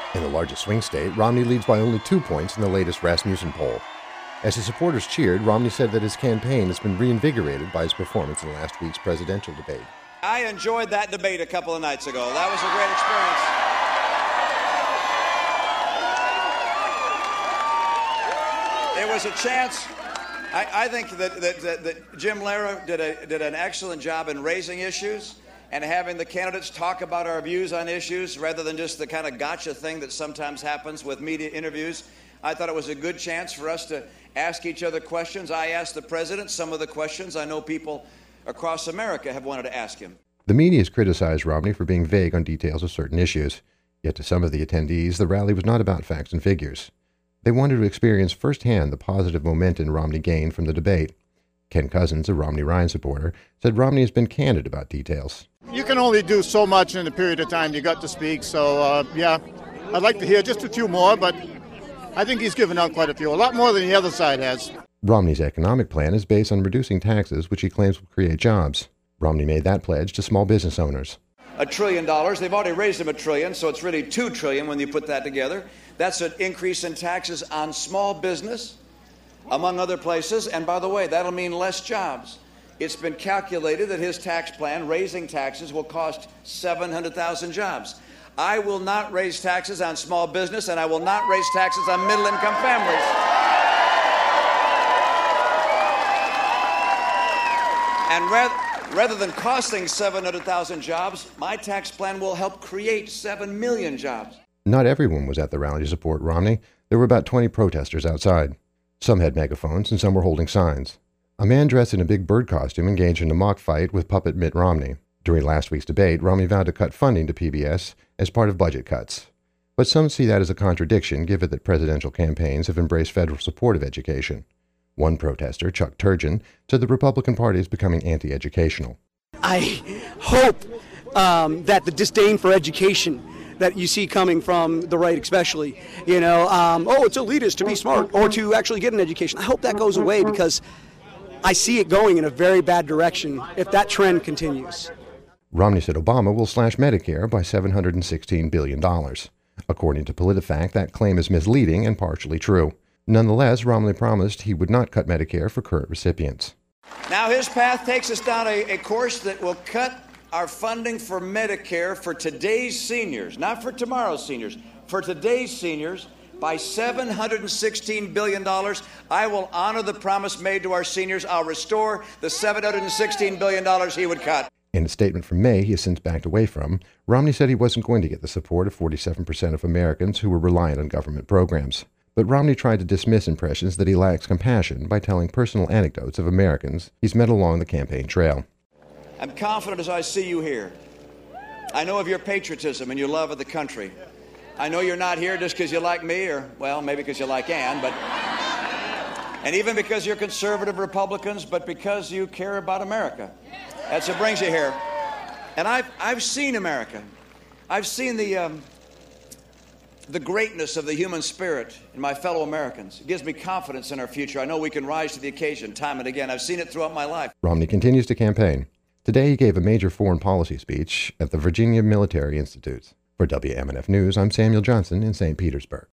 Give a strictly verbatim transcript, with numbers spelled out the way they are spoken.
In the largest swing state, Romney leads by only two points in the latest Rasmussen poll. As his supporters cheered, Romney said that his campaign has been reinvigorated by his performance in last week's presidential debate. I enjoyed that debate a couple of nights ago. That was a great experience. It was a chance. I, I think that, that, that, that Jim Lehrer did, a, did an excellent job in raising issues and having the candidates talk about our views on issues rather than just the kind of gotcha thing that sometimes happens with media interviews. I thought it was a good chance for us to ask each other questions. I asked the president some of the questions I know people across America have wanted to ask him. The media has criticized Romney for being vague on details of certain issues. Yet to some of the attendees, the rally was not about facts and figures. They wanted to experience firsthand the positive momentum Romney gained from the debate. Ken Cousins, a Romney-Ryan supporter, said Romney has been candid about details. You can only do so much in the period of time you got to speak, so uh, yeah, I'd like to hear just a few more, but I think he's given out quite a few, a lot more than the other side has. Romney's economic plan is based on reducing taxes, which he claims will create jobs. Romney made that pledge to small business owners. A trillion dollars. They've already raised them a trillion, so it's really two trillion when you put that together. That's an increase in taxes on small business, among other places. And by the way, that'll mean less jobs. It's been calculated that his tax plan, raising taxes, will cost seven hundred thousand jobs. I will not raise taxes on small business, and I will not raise taxes on middle-income families. And rather, rather than costing seven hundred thousand jobs, my tax plan will help create seven million jobs. Not everyone was at the rally to support Romney. There were about twenty protesters outside. Some had megaphones and some were holding signs. A man dressed in a big bird costume engaged in a mock fight with puppet Mitt Romney. During last week's debate, Romney vowed to cut funding to P B S as part of budget cuts. But some see that as a contradiction, given that presidential campaigns have embraced federal support of education. One protester, Chuck Turgeon, said the Republican Party is becoming anti-educational. I hope um, that the disdain for education that you see coming from the right especially, you know, um, oh, it's elitist to be smart or to actually get an education. I hope that goes away because I see it going in a very bad direction if that trend continues. Romney said Obama will slash Medicare by seven hundred sixteen billion dollars. According to PolitiFact, that claim is misleading and partially true. Nonetheless, Romney promised he would not cut Medicare for current recipients. Now his path takes us down a, a course that will cut our funding for Medicare for today's seniors, not for tomorrow's seniors, for today's seniors, by seven hundred sixteen billion dollars. I will honor the promise made to our seniors. I'll restore the seven hundred sixteen billion dollars he would cut. In a statement from May he has since backed away from, Romney said he wasn't going to get the support of forty-seven percent of Americans who were reliant on government programs. But Romney tried to dismiss impressions that he lacks compassion by telling personal anecdotes of Americans he's met along the campaign trail. I'm confident as I see you here. I know of your patriotism and your love of the country. I know you're not here just because you like me or, well, maybe because you like Ann, but... and even because you're conservative Republicans, but because you care about America. That's what brings you here. And I've, I've seen America. I've seen the, um, the greatness of the human spirit in my fellow Americans. It gives me confidence in our future. I know we can rise to the occasion time and again. I've seen it throughout my life. Romney continues to campaign. Today he gave a major foreign policy speech at the Virginia Military Institute. For W M N F News, I'm Samuel Johnson in Saint Petersburg.